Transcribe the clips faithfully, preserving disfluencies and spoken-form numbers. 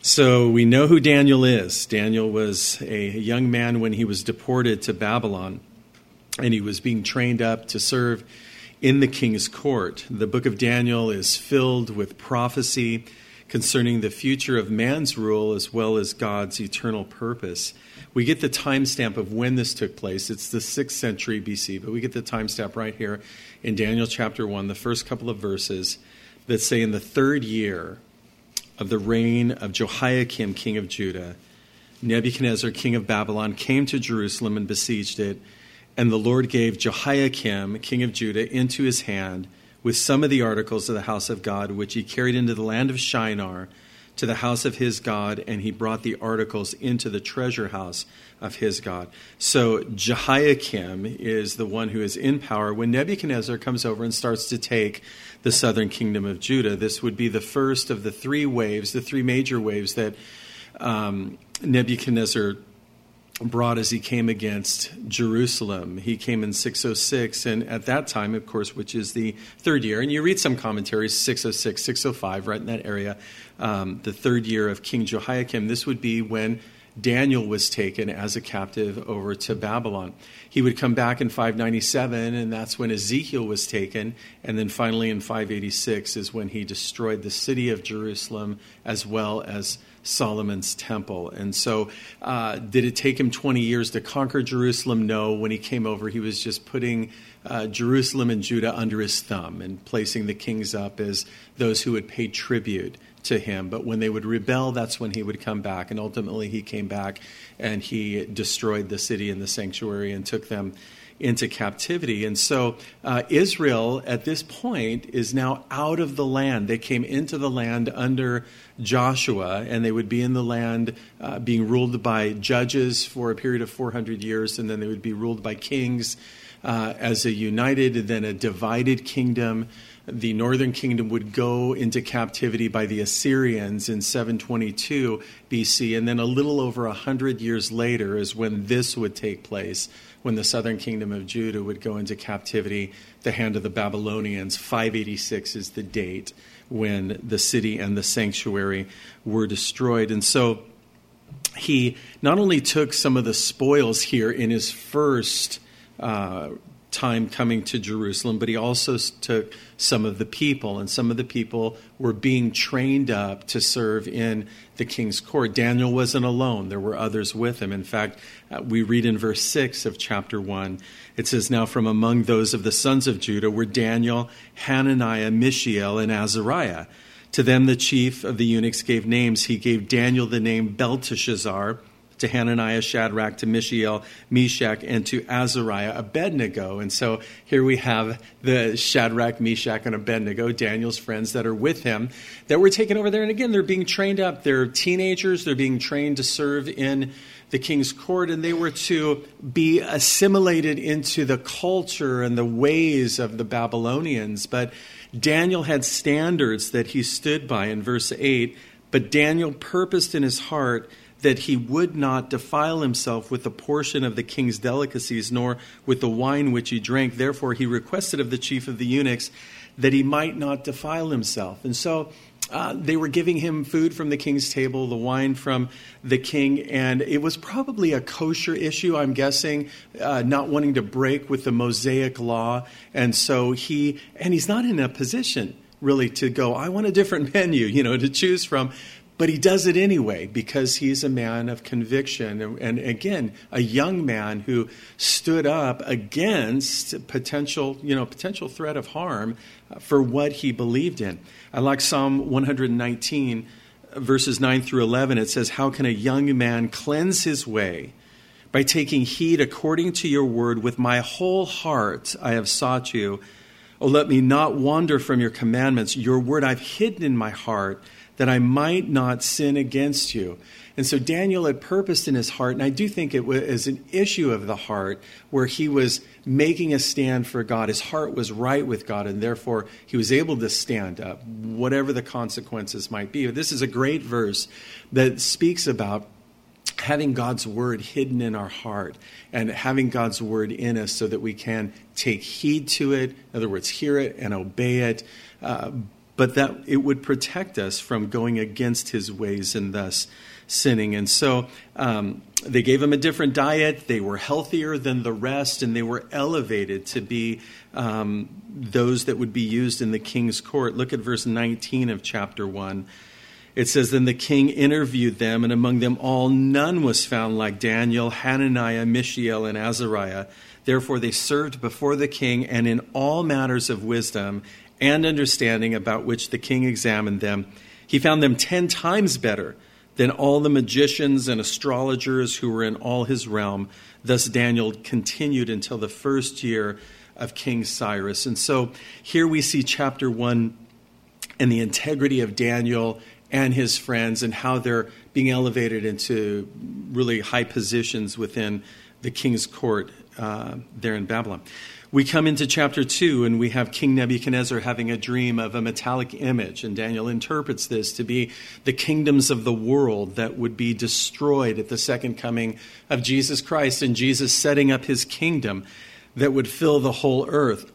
So we know who Daniel is. Daniel was a young man when he was deported to Babylon, and he was being trained up to serve in the king's court. The book of Daniel is filled with prophecy concerning the future of man's rule as well as God's eternal purpose. We get the timestamp of when this took place. It's the sixth century B C, but we get the timestamp right here in Daniel chapter one, the first couple of verses that say, in the third year of the reign of Jehoiakim, king of Judah, Nebuchadnezzar, king of Babylon, came to Jerusalem and besieged it. And the Lord gave Jehoiakim, king of Judah, into his hand with some of the articles of the house of God, which he carried into the land of Shinar to the house of his God, and he brought the articles into the treasure house of his God. So Jehoiakim is the one who is in power when Nebuchadnezzar comes over and starts to take the southern kingdom of Judah. This would be the first of the three waves, the three major waves that um, Nebuchadnezzar brought as he came against Jerusalem. He came in six oh six, and at that time, of course, which is the third year, and you read some commentaries, six oh six, six oh five, right in that area, um, the third year of King Jehoiakim, this would be when Daniel was taken as a captive over to Babylon. He would come back in five ninety-seven, and that's when Ezekiel was taken. And then finally in five eighty-six is when he destroyed the city of Jerusalem as well as Solomon's temple. And so uh, did it take him twenty years to conquer Jerusalem? No. When he came over, he was just putting uh, Jerusalem and Judah under his thumb and placing the kings up as those who would pay tribute to him. But when they would rebel, that's when he would come back. And ultimately he came back and he destroyed the city and the sanctuary and took them into captivity. And so uh, Israel at this point is now out of the land. They came into the land under Joshua, and they would be in the land uh, being ruled by judges for a period of four hundred years, and then they would be ruled by kings uh, as a united and then a divided kingdom. The northern kingdom would go into captivity by the Assyrians in seven twenty-two B C, and then a little over one hundred years later is when this would take place, when the southern kingdom of Judah would go into captivity, the hand of the Babylonians. five eighty-six is the date when the city and the sanctuary were destroyed. And so he not only took some of the spoils here in his first uh time coming to Jerusalem, but he also took some of the people, and some of the people were being trained up to serve in the king's court. Daniel wasn't alone. There were others with him. In fact, uh, we read in verse six of chapter one, it says, "Now from among those of the sons of Judah were Daniel, Hananiah, Mishael, and Azariah. To them the chief of the eunuchs gave names. He gave Daniel the name Belteshazzar, to Hananiah, Shadrach, to Mishael, Meshach, and to Azariah, Abednego." And so here we have the Shadrach, Meshach, and Abednego, Daniel's friends that are with him, that were taken over there. And again, they're being trained up. They're teenagers. They're being trained to serve in the king's court, and they were to be assimilated into the culture and the ways of the Babylonians. But Daniel had standards that he stood by in verse eight. "But Daniel purposed in his heart that he would not defile himself with the portion of the king's delicacies, nor with the wine which he drank. Therefore he requested of the chief of the eunuchs that he might not defile himself." And so uh, they were giving him food from the king's table, the wine from the king, and it was probably a kosher issue, I'm guessing, uh, not wanting to break with the Mosaic law. And so he, and he's not in a position really to go, I want a different menu, you know, to choose from. But he does it anyway because he's a man of conviction. And, and again, a young man who stood up against potential, you know, potential threat of harm for what he believed in. I like Psalm one nineteen, verses nine through eleven. It says, "How can a young man cleanse his way? By taking heed according to your word. With my whole heart I have sought you. Oh, let me not wander from your commandments. Your word I've hidden in my heart, that I might not sin against you." And so Daniel had purposed in his heart, and I do think it was an issue of the heart, where he was making a stand for God. His heart was right with God, and therefore he was able to stand up, whatever the consequences might be. This is a great verse that speaks about having God's word hidden in our heart and having God's word in us so that we can take heed to it, in other words, hear it and obey it, uh, but that it would protect us from going against his ways and thus sinning. And so um, they gave him a different diet. They were healthier than the rest, and they were elevated to be um, those that would be used in the king's court. Look at verse nineteen of chapter one. It says, "Then the king interviewed them, and among them all none was found like Daniel, Hananiah, Mishael, and Azariah. Therefore they served before the king, and in all matters of wisdom and understanding about which the king examined them, he found them ten times better than all the magicians and astrologers who were in all his realm. Thus Daniel continued until the first year of King Cyrus." And so here we see chapter one and the integrity of Daniel and his friends and how they're being elevated into really high positions within the king's court uh, there in Babylon. We come into chapter two, and we have King Nebuchadnezzar having a dream of a metallic image, and Daniel interprets this to be the kingdoms of the world that would be destroyed at the second coming of Jesus Christ, and Jesus setting up his kingdom that would fill the whole earth.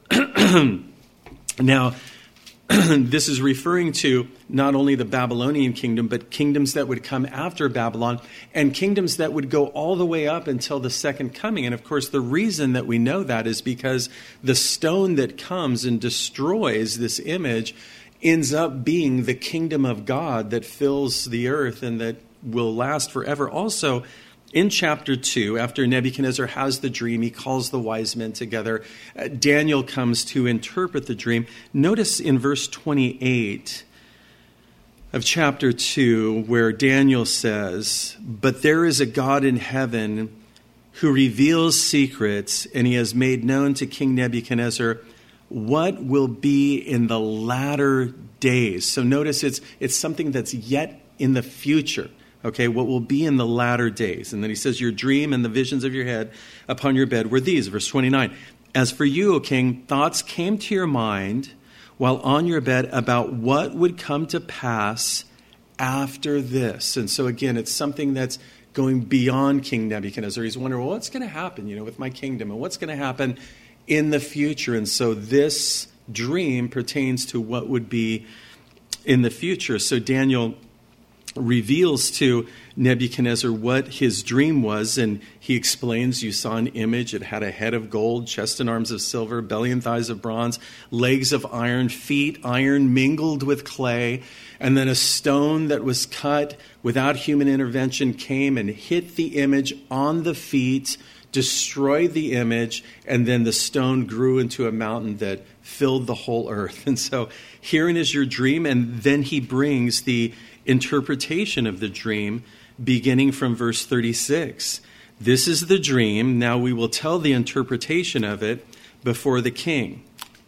Now, this is referring to not only the Babylonian kingdom, but kingdoms that would come after Babylon, and kingdoms that would go all the way up until the second coming. And of course, the reason that we know that is because the stone that comes and destroys this image ends up being the kingdom of God that fills the earth and that will last forever. Also, in chapter two, after Nebuchadnezzar has the dream, he calls the wise men together. Uh, Daniel comes to interpret the dream. Notice in verse twenty-eight of chapter two, where Daniel says, "But there is a God in heaven who reveals secrets, and he has made known to King Nebuchadnezzar what will be in the latter days." So notice it's it's something that's yet in the future. Okay, what will be in the latter days. And then he says, "Your dream and the visions of your head upon your bed were these." Verse twenty-nine, "As for you, O king, thoughts came to your mind while on your bed about what would come to pass after this." And so again, it's something that's going beyond King Nebuchadnezzar. He's wondering, well, what's going to happen, you know, with my kingdom, and what's going to happen in the future? And so this dream pertains to what would be in the future. So Daniel reveals to Nebuchadnezzar what his dream was, and he explains, "You saw an image. It had a head of gold, chest and arms of silver, belly and thighs of bronze, legs of iron, feet iron mingled with clay. And then a stone that was cut without human intervention came and hit the image on the feet, destroyed the image, and then the stone grew into a mountain that filled the whole earth." And so herein is your dream, and then he brings the interpretation of the dream beginning from verse thirty-six. "This is the dream. Now we will tell the interpretation of it before the king.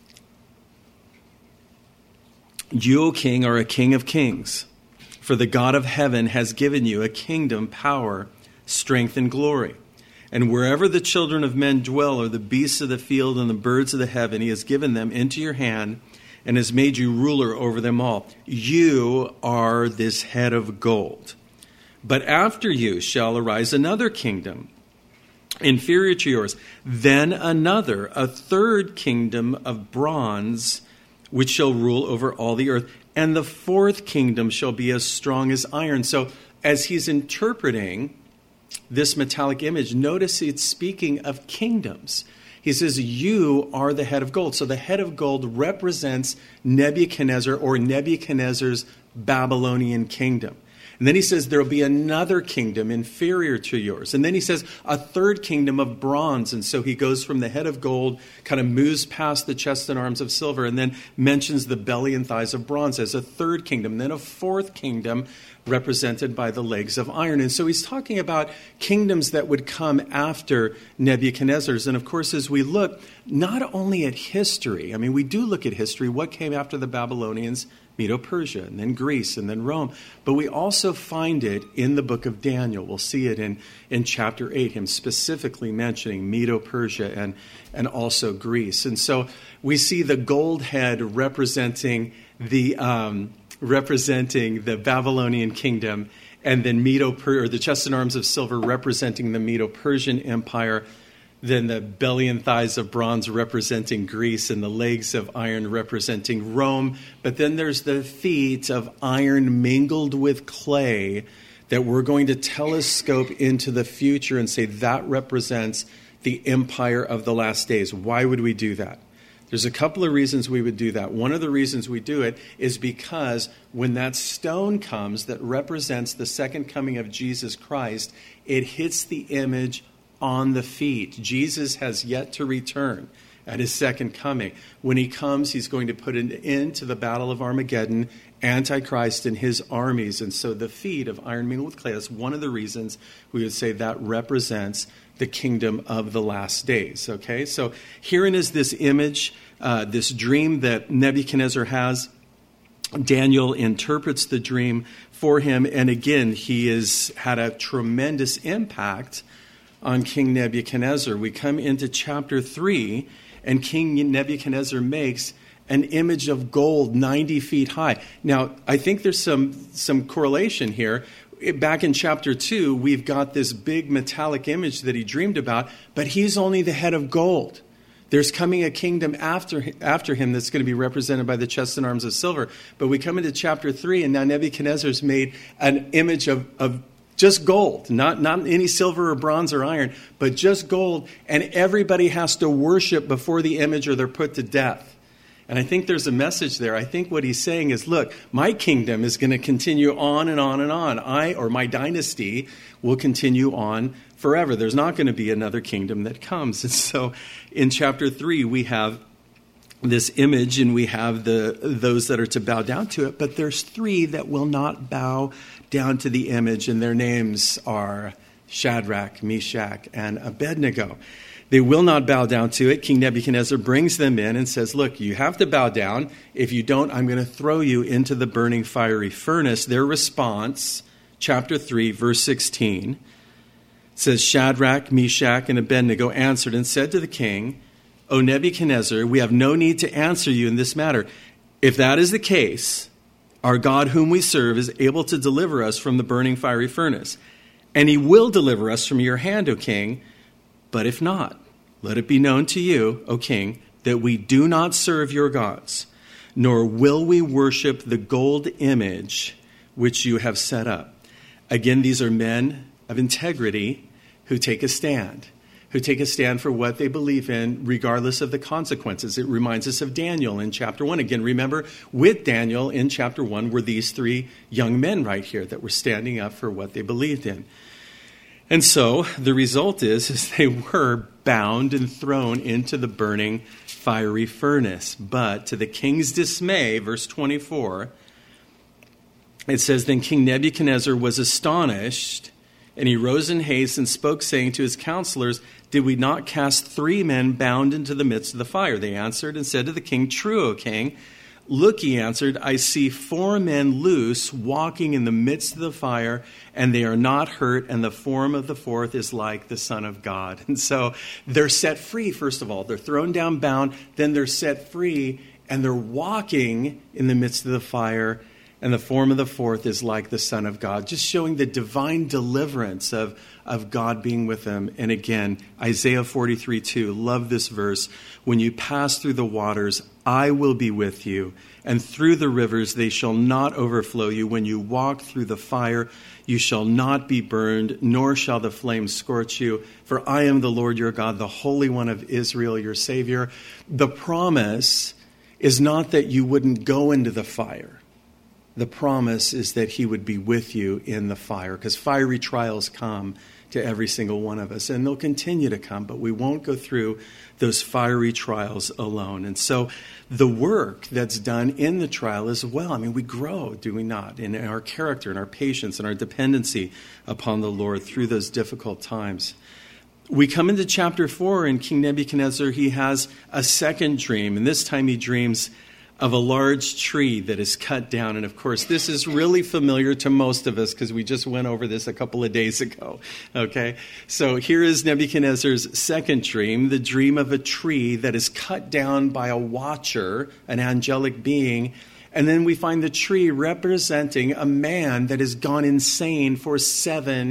You, O king, are a king of kings, for the God of heaven has given you a kingdom, power, strength, and glory. And wherever the children of men dwell, or the beasts of the field and the birds of the heaven, he has given them into your hand and has made you ruler over them all. You are this head of gold. But after you shall arise another kingdom, inferior to yours, then another, a third kingdom of bronze, which shall rule over all the earth. And the fourth kingdom shall be as strong as iron." So as he's interpreting this metallic image, notice it's speaking of kingdoms. He says, you are the head of gold. So the head of gold represents Nebuchadnezzar, or Nebuchadnezzar's Babylonian kingdom. And then he says there will be another kingdom inferior to yours. And then he says a third kingdom of bronze. And so he goes from the head of gold, kind of moves past the chest and arms of silver, and then mentions the belly and thighs of bronze as a third kingdom. Then a fourth kingdom represented by the legs of iron. And so he's talking about kingdoms that would come after Nebuchadnezzar's. And of course, as we look not only at history, I mean, we do look at history, what came after the Babylonians? Medo-Persia, and then Greece, and then Rome. But we also find it in the book of Daniel. We'll see it in, in chapter eight, him specifically mentioning Medo-Persia and, and also Greece. And so we see the gold head representing the um, representing the Babylonian kingdom, and then Medo or the chest and arms of silver representing the Medo-Persian Empire. then the belly and thighs of bronze representing Greece and the legs of iron representing Rome. But then there's the feet of iron mingled with clay that we're going to telescope into the future and say that represents the empire of the last days. Why would we do that? There's a couple of reasons we would do that. One of the reasons we do it is because when that stone comes that represents the second coming of Jesus Christ, it hits the image on the feet. Jesus has yet to return at his second coming. When he comes, he's going to put an end to the battle of Armageddon, Antichrist and his armies. And so the feet of iron mingled with clay, that's one of the reasons we would say that represents the kingdom of the last days. Okay, so herein is this image, uh, this dream that Nebuchadnezzar has. Daniel interprets the dream for him. And again, he has had a tremendous impact on King Nebuchadnezzar. We come into chapter three, and King Nebuchadnezzar makes an image of gold ninety feet high. Now, I think there's some, some correlation here. Back in chapter two, we've got this big metallic image that he dreamed about, but he's only the head of gold. There's coming a kingdom after, after him that's going to be represented by the chest and arms of silver. But we come into chapter three, and now Nebuchadnezzar's made an image of, of just gold, not, not any silver or bronze or iron, but just gold. And everybody has to worship before the image or they're put to death. And I think there's a message there. I think what he's saying is, look, my kingdom is going to continue on and on and on. I, or my dynasty, will continue on forever. There's not going to be another kingdom that comes. And so in chapter three, we have this image and we have the those that are to bow down to it. But there's three that will not bow down to the image, and their names are Shadrach, Meshach, and Abednego. They will not bow down to it. King Nebuchadnezzar brings them in and says, look, you have to bow down. If you don't, I'm going to throw you into the burning fiery furnace. Their response, chapter three, verse sixteen, says, Shadrach, Meshach, and Abednego answered and said to the king, O Nebuchadnezzar, we have no need to answer you in this matter. If that is the case, our God whom we serve is able to deliver us from the burning fiery furnace. And he will deliver us from your hand, O king. But if not, let it be known to you, O king, that we do not serve your gods, nor will we worship the gold image which you have set up. Again, these are men of integrity who take a stand, who take a stand for what they believe in, regardless of the consequences. It reminds us of Daniel in chapter one. Again, remember, with Daniel in chapter one were these three young men right here that were standing up for what they believed in. And so the result is, is they were bound and thrown into the burning fiery furnace. But to the king's dismay, verse twenty-four, it says, Then King Nebuchadnezzar was astonished, and he rose in haste and spoke, saying to his counselors, Did we not cast three men bound into the midst of the fire? They answered and said to the king, True, O king. Look, he answered, I see four men loose walking in the midst of the fire, and they are not hurt, and the form of the fourth is like the Son of God. And so they're set free, first of all. They're thrown down bound, then they're set free, and they're walking in the midst of the fire, and the form of the fourth is like the Son of God, just showing the divine deliverance of, of God being with them. And again, Isaiah forty-three two, love this verse. When you pass through the waters, I will be with you, and through the rivers they shall not overflow you. When you walk through the fire, you shall not be burned, nor shall the flames scorch you. For I am the Lord your God, the Holy One of Israel, your Savior. The promise is not that you wouldn't go into the fire. The promise is that he would be with you in the fire, because fiery trials come to every single one of us, and they'll continue to come, but we won't go through those fiery trials alone. And so the work that's done in the trial as well, I mean, we grow, do we not, in our character and our patience and our dependency upon the Lord through those difficult times. We come into chapter four, and King Nebuchadnezzar, he has a second dream, and this time he dreams of a large tree that is cut down. And of course, this is really familiar to most of us because we just went over this a couple of days ago. Okay, so here is Nebuchadnezzar's second dream, the dream of a tree that is cut down by a watcher, an angelic being. And then we find the tree representing a man that has gone insane for seven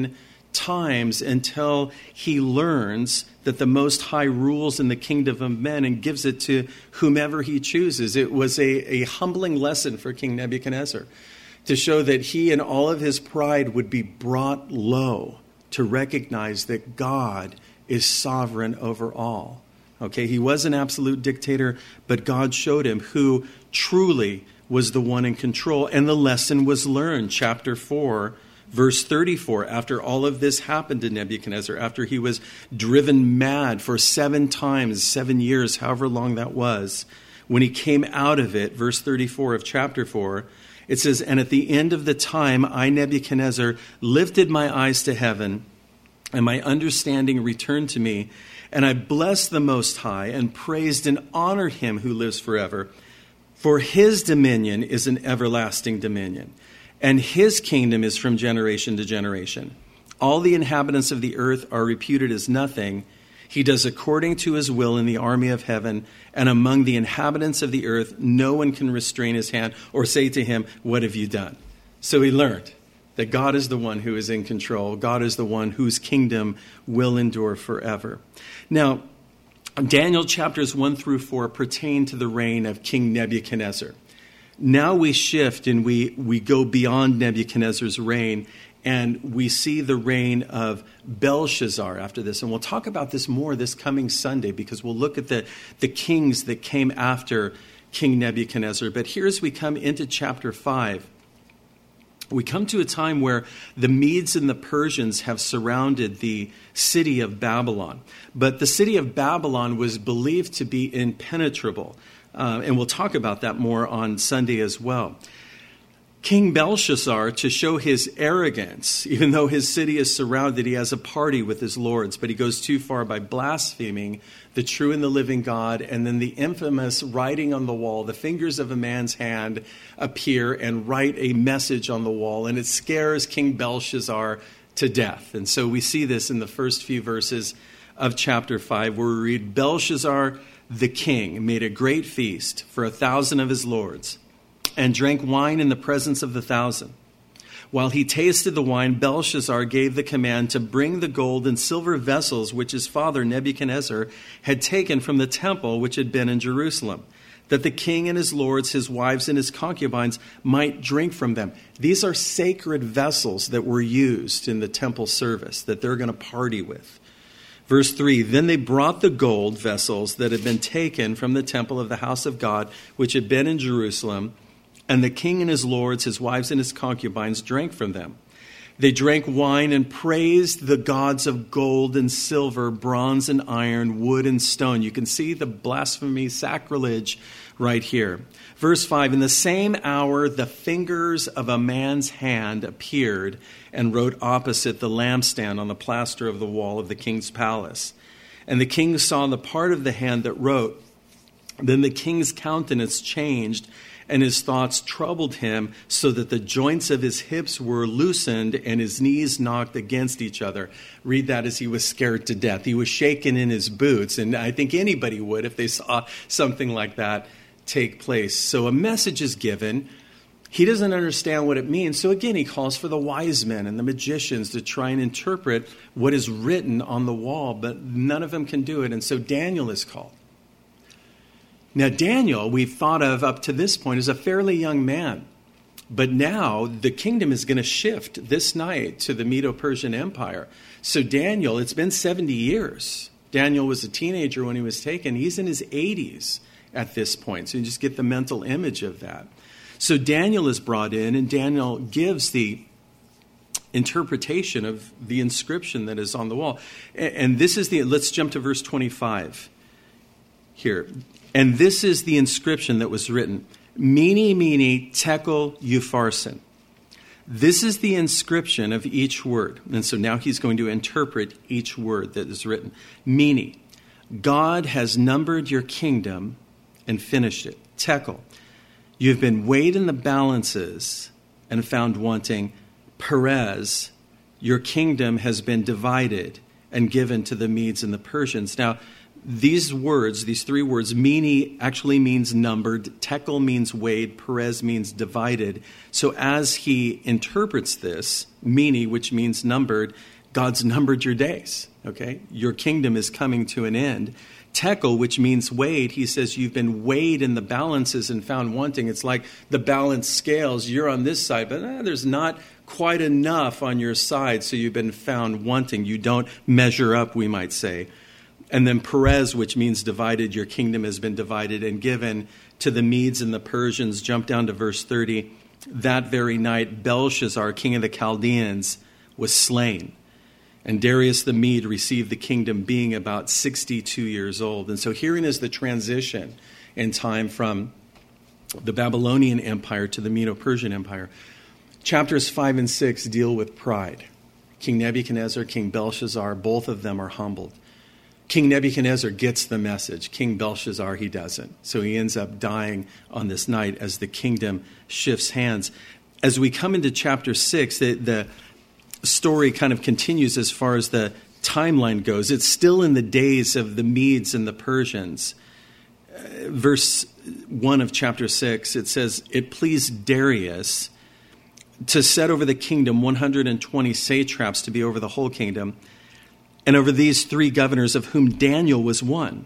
times until he learns that the Most High rules in the kingdom of men and gives it to whomever he chooses. It was a, a humbling lesson for King Nebuchadnezzar to show that he in all of his pride would be brought low to recognize that God is sovereign over all. Okay, he was an absolute dictator, but God showed him who truly was the one in control, and the lesson was learned. Chapter four, verse thirty-four, after all of this happened to Nebuchadnezzar, after he was driven mad for seven times, seven years, however long that was, when he came out of it, verse thirty-four of chapter four, it says, "And at the end of the time, I, Nebuchadnezzar, lifted my eyes to heaven, and my understanding returned to me, and I blessed the Most High, and praised and honored him who lives forever. For his dominion is an everlasting dominion, and his kingdom is from generation to generation. All the inhabitants of the earth are reputed as nothing. He does according to his will in the army of heaven, and among the inhabitants of the earth, no one can restrain his hand or say to him, 'What have you done?'" So he learned that God is the one who is in control. God is the one whose kingdom will endure forever. Now, Daniel chapters one through four pertain to the reign of King Nebuchadnezzar. Now we shift and we, we go beyond Nebuchadnezzar's reign, and we see the reign of Belshazzar after this. And we'll talk about this more this coming Sunday, because we'll look at the, the kings that came after King Nebuchadnezzar. But here as we come into chapter five, we come to a time where the Medes and the Persians have surrounded the city of Babylon. But the city of Babylon was believed to be impenetrable. Uh, and we'll talk about that more on Sunday as well. King Belshazzar, to show his arrogance, even though his city is surrounded, he has a party with his lords, but he goes too far by blaspheming the true and the living God. And then the infamous writing on the wall, the fingers of a man's hand appear and write a message on the wall, and it scares King Belshazzar to death. And so we see this in the first few verses of chapter five, where we read, "Belshazzar the king made a great feast for a thousand of his lords, and drank wine in the presence of the thousand. While he tasted the wine, Belshazzar gave the command to bring the gold and silver vessels which his father Nebuchadnezzar had taken from the temple which had been in Jerusalem, that the king and his lords, his wives, and his concubines might drink from them." These are sacred vessels that were used in the temple service that they're going to party with. Verse three, "Then they brought the gold vessels that had been taken from the temple of the house of God, which had been in Jerusalem, and the king and his lords, his wives, and his concubines drank from them. They drank wine and praised the gods of gold and silver, bronze and iron, wood and stone." You can see the blasphemy, sacrilege right here. Verse five, "In the same hour, the fingers of a man's hand appeared and wrote opposite the lampstand on the plaster of the wall of the king's palace. And the king saw the part of the hand that wrote. Then the king's countenance changed, and his thoughts troubled him, so that the joints of his hips were loosened and his knees knocked against each other." Read that as he was scared to death. He was shaken in his boots, and I think anybody would if they saw something like that take place. So a message is given. He doesn't understand what it means. So again, he calls for the wise men and the magicians to try and interpret what is written on the wall, but none of them can do it. And so Daniel is called. Now, Daniel, we've thought of up to this point as a fairly young man. But now the kingdom is going to shift this night to the Medo-Persian Empire. So Daniel, it's been seventy years. Daniel was a teenager when he was taken. He's in his eighties at this point. So you just get the mental image of that. So Daniel is brought in, and Daniel gives the interpretation of the inscription that is on the wall. And this is the, let's jump to verse twenty-five here. "And this is the inscription that was written, Mene, Mene, Tekel, Upharsin." This is the inscription of each word. And so now he's going to interpret each word that is written. Mene, God has numbered your kingdom and finished it. Tekel, you have been weighed in the balances and found wanting. Perez, your kingdom has been divided and given to the Medes and the Persians. Now, these words, these three words, Mene actually means numbered, Tekel means weighed, Perez means divided. So as he interprets this, Mene, which means numbered, God's numbered your days, okay? Your kingdom is coming to an end. Tekel, which means weighed, he says you've been weighed in the balances and found wanting. It's like the balance scales. You're on this side, but eh, there's not quite enough on your side, so you've been found wanting. You don't measure up, we might say. And then Perez, which means divided. Your kingdom has been divided and given to the Medes and the Persians. Jump down to verse thirty. That very night, Belshazzar, king of the Chaldeans, was slain. And Darius the Mede received the kingdom being about sixty-two years old. And so herein is the transition in time from the Babylonian Empire to the Medo-Persian Empire. Chapters five and six deal with pride. King Nebuchadnezzar, King Belshazzar, both of them are humbled. King Nebuchadnezzar gets the message. King Belshazzar, he doesn't. So he ends up dying on this night as the kingdom shifts hands. As we come into chapter six, the, the story kind of continues as far as the timeline goes. It's still in the days of the Medes and the Persians. Uh, verse one of chapter six, it says, it pleased Darius to set over the kingdom one hundred twenty satraps to be over the whole kingdom, and over these three governors, of whom Daniel was one,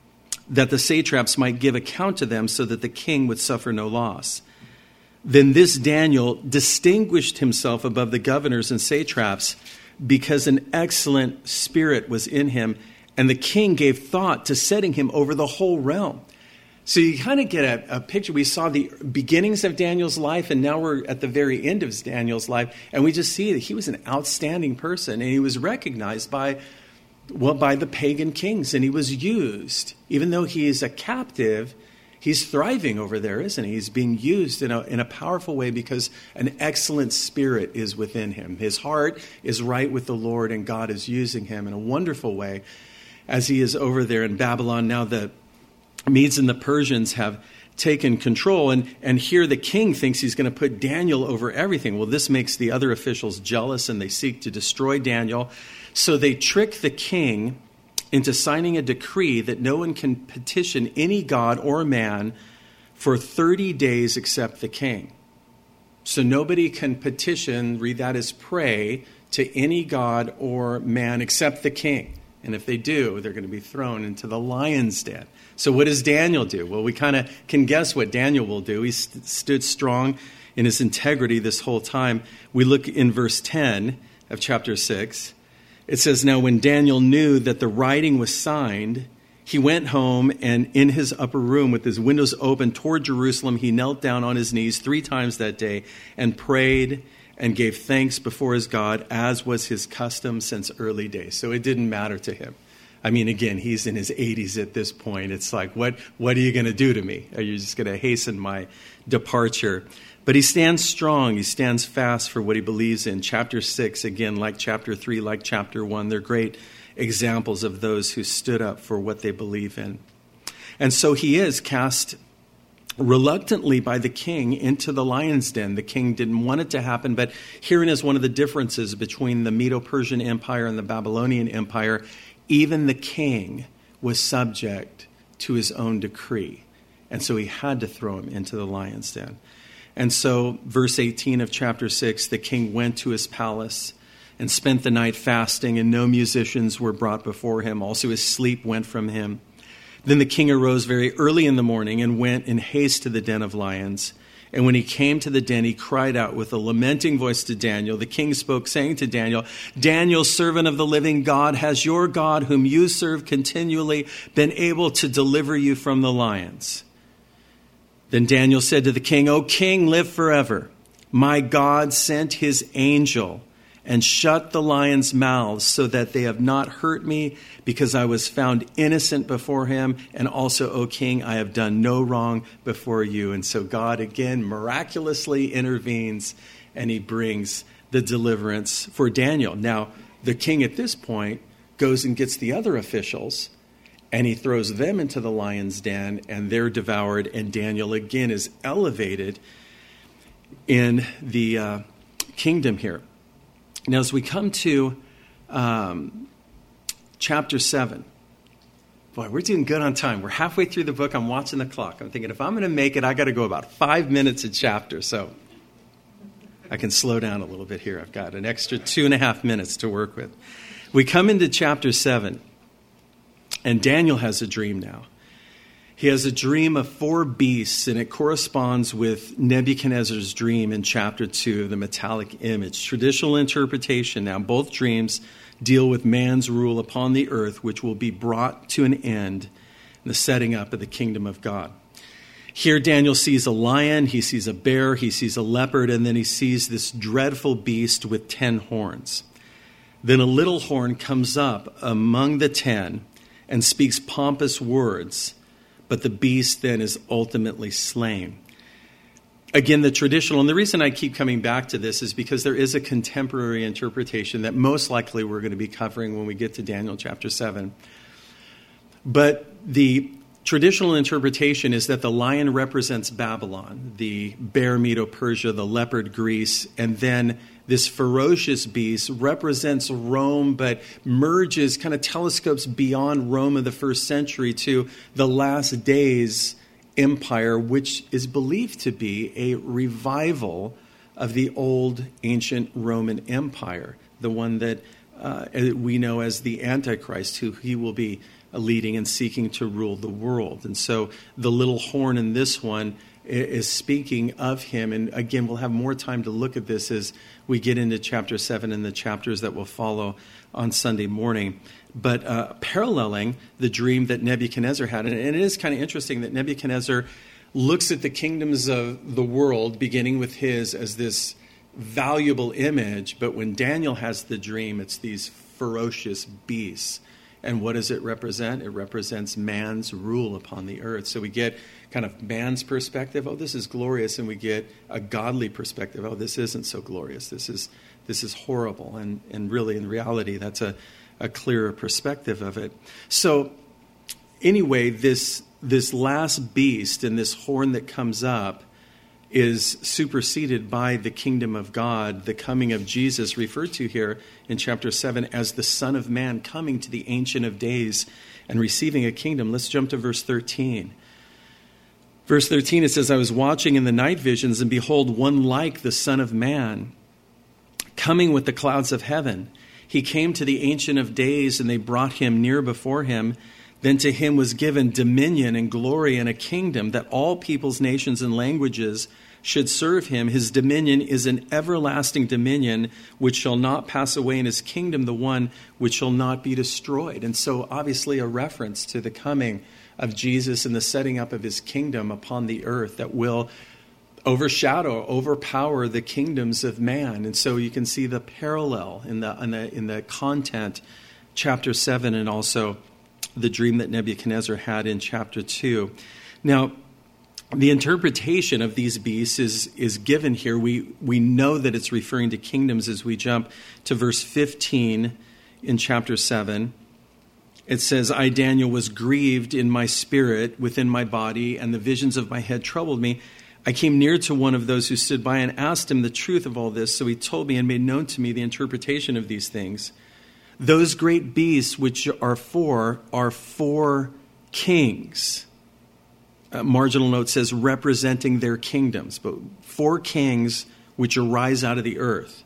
that the satraps might give account to them so that the king would suffer no loss. Then this Daniel distinguished himself above the governors and satraps because an excellent spirit was in him, and the king gave thought to setting him over the whole realm. So you kind of get a, a picture. We saw the beginnings of Daniel's life, and now we're at the very end of Daniel's life, and we just see that he was an outstanding person, and he was recognized by, well, by the pagan kings, and he was used. Even though he is a captive, he's thriving over there, isn't he? He's being used in a, in a powerful way because an excellent spirit is within him. His heart is right with the Lord, and God is using him in a wonderful way as he is over there in Babylon. Now the Medes and the Persians have taken control, and, and here the king thinks he's going to put Daniel over everything. Well, this makes the other officials jealous, and they seek to destroy Daniel. So they trick the king into signing a decree that no one can petition any god or man for thirty days except the king. So nobody can petition, read that as pray, to any god or man except the king. And if they do, they're going to be thrown into the lion's den. So what does Daniel do? Well, we kind of can guess what Daniel will do. He st- stood strong in his integrity this whole time. We look in verse ten of chapter six. It says, now when Daniel knew that the writing was signed, he went home, and in his upper room with his windows open toward Jerusalem, he knelt down on his knees three times that day and prayed and gave thanks before his God, as was his custom since early days. So it didn't matter to him. I mean, again, he's in his eighties at this point. It's like, what, what are you going to do to me? Are you just going to hasten my departure? But he stands strong. He stands fast for what he believes in. Chapter six, again, like chapter three, like chapter one, they're great examples of those who stood up for what they believe in. And so he is cast reluctantly by the king into the lion's den. The king didn't want it to happen, but herein is one of the differences between the Medo-Persian Empire and the Babylonian Empire. Even the king was subject to his own decree, and so he had to throw him into the lion's den. And so, verse eighteen of chapter six, the king went to his palace and spent the night fasting, and no musicians were brought before him. Also his sleep went from him. Then the king arose very early in the morning and went in haste to the den of lions. And when he came to the den, he cried out with a lamenting voice to Daniel. The king spoke, saying to Daniel, Daniel, servant of the living God, has your God, whom you serve continually, been able to deliver you from the lions? Then Daniel said to the king, O king, live forever. My God sent his angel and shut the lions' mouths so that they have not hurt me, because I was found innocent before him. And also, O king, I have done no wrong before you. And so God again miraculously intervenes, and he brings the deliverance for Daniel. Now, the king at this point goes and gets the other officials, and he throws them into the lion's den, and they're devoured. And Daniel again is elevated in the uh, kingdom here. Now, as we come to um, chapter seven, boy, we're doing good on time. We're halfway through the book. I'm watching the clock. I'm thinking, if I'm going to make it, I got to go about five minutes a chapter. So I can slow down a little bit here. I've got an extra two and a half minutes to work with. We come into chapter seven, and Daniel has a dream now. He has a dream of four beasts, and it corresponds with Nebuchadnezzar's dream in chapter two, the metallic image. Traditional interpretation now, both dreams deal with man's rule upon the earth, which will be brought to an end in the setting up of the kingdom of God. Here Daniel sees a lion, he sees a bear, he sees a leopard, and then he sees this dreadful beast with ten horns. Then a little horn comes up among the ten and speaks pompous words, but the beast then is ultimately slain. Again, the traditional, and the reason I keep coming back to this is because there is a contemporary interpretation that most likely we're going to be covering when we get to Daniel chapter seven. But the traditional interpretation is that the lion represents Babylon, the bear Medo-Persia, the leopard Greece, and then this ferocious beast represents Rome, but merges, kind of telescopes beyond Rome of the first century to the last days empire, which is believed to be a revival of the old ancient Roman Empire, the one that uh, we know as the Antichrist, who he will be leading and seeking to rule the world. And so the little horn in this one is speaking of him. And again, we'll have more time to look at this as we get into chapter seven and the chapters that will follow on Sunday morning. But uh, paralleling the dream that Nebuchadnezzar had, and it is kind of interesting that Nebuchadnezzar looks at the kingdoms of the world, beginning with his as this valuable image, but when Daniel has the dream, it's these ferocious beasts. And what does it represent? It represents man's rule upon the earth. So we get kind of man's perspective, oh, this is glorious, and we get a godly perspective, oh, this isn't so glorious. This is this is horrible. And, and really, in reality, that's a, a clearer perspective of it. So anyway, this this last beast and this horn that comes up is superseded by the kingdom of God, the coming of Jesus, referred to here in chapter seven as the Son of Man coming to the Ancient of Days and receiving a kingdom. Let's jump to verse thirteen. Verse thirteen, it says, I was watching in the night visions, and behold, one like the Son of Man, coming with the clouds of heaven. He came to the Ancient of Days, and they brought him near before him. Then to him was given dominion and glory and a kingdom, that all peoples, nations, and languages should serve him. His dominion is an everlasting dominion which shall not pass away, in his kingdom the one which shall not be destroyed. And so obviously a reference to the coming of Jesus and the setting up of his kingdom upon the earth that will overshadow, overpower the kingdoms of man. And so you can see the parallel in the in the, in the content, chapter seven, and also the dream that Nebuchadnezzar had in chapter two. Now, the interpretation of these beasts is, is given here. We, we know that it's referring to kingdoms as we jump to verse fifteen in chapter seven. It says, I, Daniel, was grieved in my spirit within my body, and the visions of my head troubled me. I came near to one of those who stood by and asked him the truth of all this. So he told me and made known to me the interpretation of these things. Those great beasts which are four are four kings. A marginal note says representing their kingdoms, but four kings which arise out of the earth.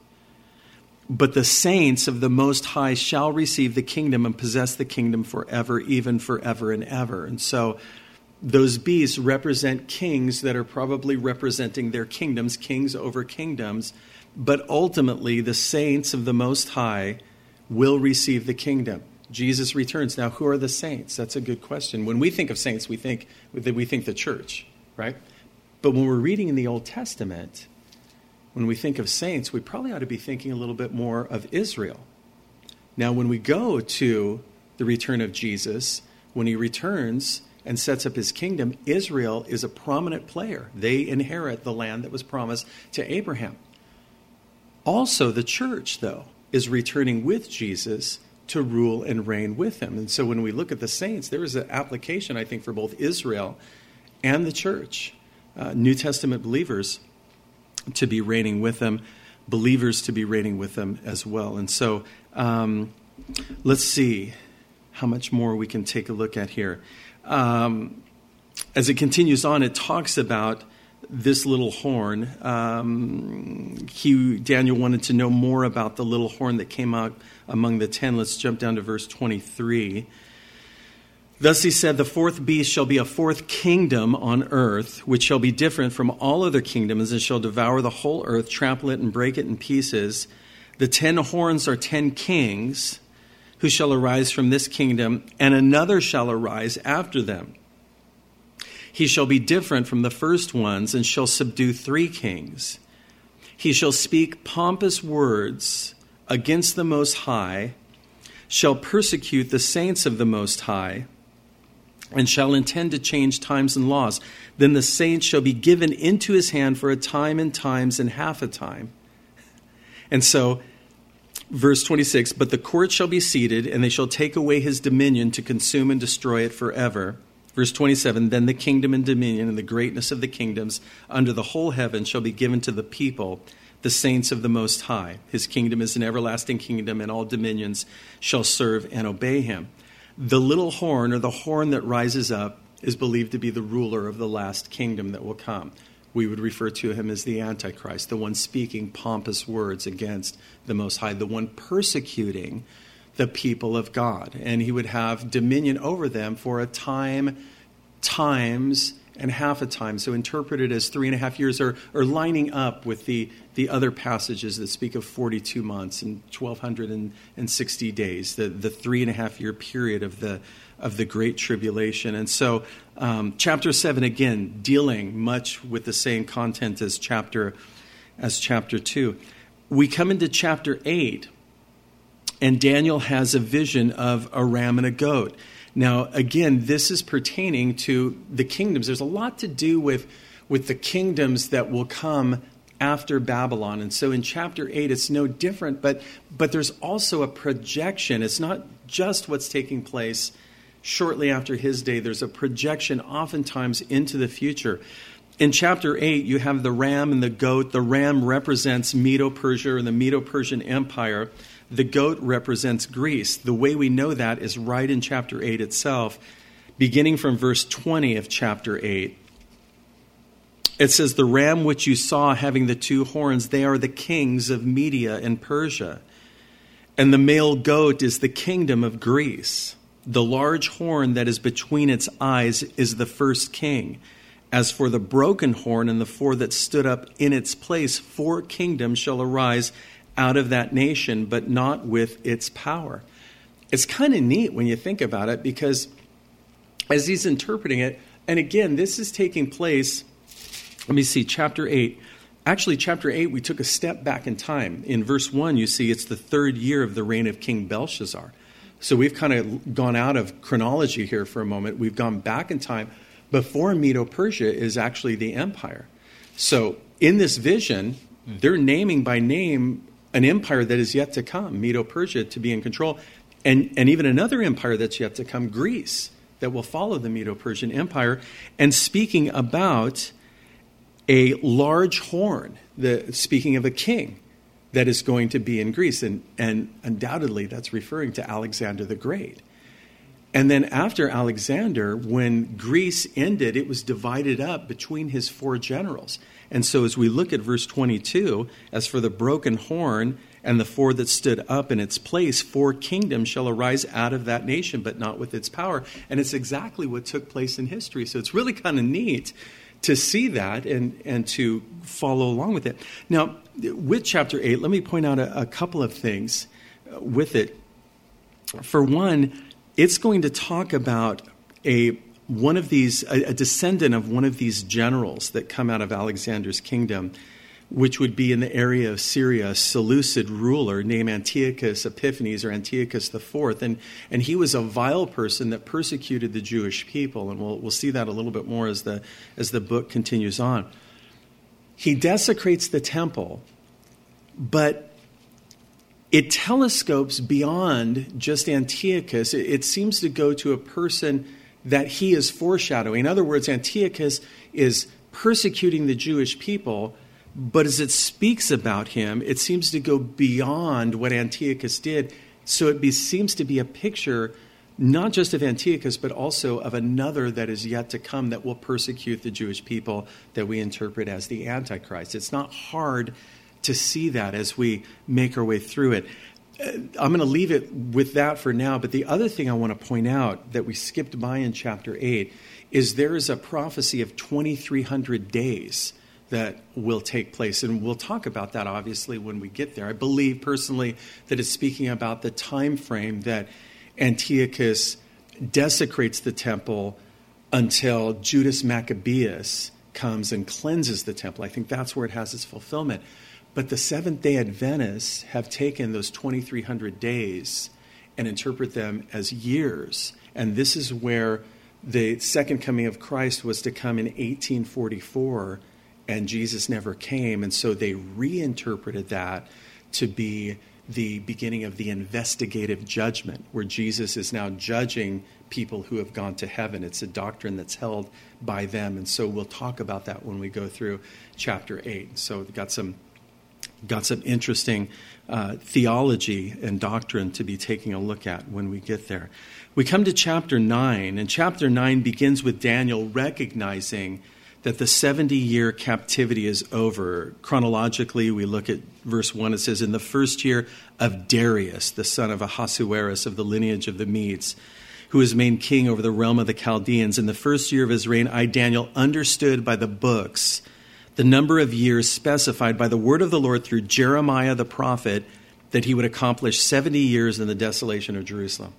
But the saints of the Most High shall receive the kingdom and possess the kingdom forever, even forever and ever. And so those beasts represent kings that are probably representing their kingdoms, kings over kingdoms. But ultimately, the saints of the Most High will receive the kingdom. Jesus returns. Now, who are the saints? That's a good question. When we think of saints, we think we think the church, right? But when we're reading in the Old Testament, when we think of saints, we probably ought to be thinking a little bit more of Israel. Now, when we go to the return of Jesus, when he returns and sets up his kingdom, Israel is a prominent player. They inherit the land that was promised to Abraham. Also, the church, though, is returning with Jesus to rule and reign with him. And so when we look at the saints, there is an application, I think, for both Israel and the church, uh, New Testament believers to be reigning with them, believers to be reigning with them as well. And so um, let's see how much more we can take a look at here. Um, as it continues on, it talks about this little horn. Um, he, Daniel wanted to know more about the little horn that came out among the ten. Let's jump down to verse twenty-three. Thus he said, the fourth beast shall be a fourth kingdom on earth, which shall be different from all other kingdoms, and shall devour the whole earth, trample it, and break it in pieces. The ten horns are ten kings, who shall arise from this kingdom, and another shall arise after them. He shall be different from the first ones, and shall subdue three kings. He shall speak pompous words against the Most High, shall persecute the saints of the Most High, and shall intend to change times and laws. Then the saints shall be given into his hand for a time and times and half a time. And so, verse twenty-six, but the court shall be seated, and they shall take away his dominion to consume and destroy it forever. Verse twenty-seven, then the kingdom and dominion and the greatness of the kingdoms under the whole heaven shall be given to the people, the saints of the Most High. His kingdom is an everlasting kingdom, and all dominions shall serve and obey him. The little horn, or the horn that rises up, is believed to be the ruler of the last kingdom that will come. We would refer to him as the Antichrist, the one speaking pompous words against the Most High, the one persecuting the people of God. And he would have dominion over them for a time, times, and half a time. So interpreted as three and a half years, or, or lining up with the, the other passages that speak of forty-two months and twelve sixty days, the, the three and a half year period of the of the Great Tribulation. And so um, chapter seven, again, dealing much with the same content as chapter as chapter two. We come into chapter eight, and Daniel has a vision of a ram and a goat. Now, again, this is pertaining to the kingdoms. There's a lot to do with, with the kingdoms that will come after Babylon. And so in chapter eight, it's no different, but, but there's also a projection. It's not just what's taking place shortly after his day. There's a projection oftentimes into the future. In chapter eight, you have the ram and the goat. The ram represents Medo-Persia and the Medo-Persian Empire. The goat represents Greece. The way we know that is right in chapter eight itself, beginning from verse twenty of chapter eight. It says, the ram which you saw having the two horns, they are the kings of Media and Persia. And the male goat is the kingdom of Greece. The large horn that is between its eyes is the first king. As for the broken horn and the four that stood up in its place, four kingdoms shall arise out of that nation, but not with its power. It's kind of neat when you think about it, because as he's interpreting it, and again, this is taking place, let me see, chapter eight. Actually, chapter eight, we took a step back in time. In verse one, you see it's the third year of the reign of King Belshazzar. So we've kind of gone out of chronology here for a moment. We've gone back in time. Before Medo-Persia is actually the empire. So in this vision, they're naming by name an empire that is yet to come, Medo-Persia, to be in control, and, and even another empire that's yet to come, Greece, that will follow the Medo-Persian Empire, and speaking about a large horn, the, speaking of a king that is going to be in Greece, and, and undoubtedly that's referring to Alexander the Great. And then after Alexander, when Greece ended, it was divided up between his four generals. And so as we look at verse twenty-two, as for the broken horn and the four that stood up in its place, four kingdoms shall arise out of that nation, but not with its power. And it's exactly what took place in history. So it's really kind of neat to see that and, and to follow along with it. Now, with chapter eight, let me point out a, a couple of things with it. For one, it's going to talk about a one of these, a, a descendant of one of these generals that come out of Alexander's kingdom, which would be in the area of Syria, a Seleucid ruler named Antiochus Epiphanes, or Antiochus the Fourth, and and he was a vile person that persecuted the Jewish people, and we'll we'll see that a little bit more as the as the book continues on. He desecrates the temple, but it telescopes beyond just Antiochus. It, it seems to go to a person that he is foreshadowing. In other words, Antiochus is persecuting the Jewish people, but as it speaks about him, it seems to go beyond what Antiochus did. So it be, seems to be a picture not just of Antiochus, but also of another that is yet to come that will persecute the Jewish people that we interpret as the Antichrist. It's not hard to see that as we make our way through it. I'm going to leave it with that for now, but the other thing I want to point out that we skipped by in chapter eight is there is a prophecy of twenty-three hundred days that will take place, and we'll talk about that obviously when we get there. I believe personally that it's speaking about the time frame that Antiochus desecrates the temple until Judas Maccabeus comes and cleanses the temple. I think that's where it has its fulfillment. But the Seventh-day Adventists have taken those twenty-three hundred days and interpret them as years. And this is where the second coming of Christ was to come in eighteen forty-four, and Jesus never came. And so they reinterpreted that to be the beginning of the investigative judgment, where Jesus is now judging people who have gone to heaven. It's a doctrine that's held by them. And so we'll talk about that when we go through chapter eight. So we've got some got some interesting uh, theology and doctrine to be taking a look at when we get there. We come to chapter nine, and chapter nine begins with Daniel recognizing that the seventy-year captivity is over. Chronologically, we look at verse one. It says, in the first year of Darius, the son of Ahasuerus of the lineage of the Medes, who was made king over the realm of the Chaldeans, in the first year of his reign, I, Daniel, understood by the books the number of years specified by the word of the Lord through Jeremiah the prophet, that he would accomplish seventy years in the desolation of Jerusalem.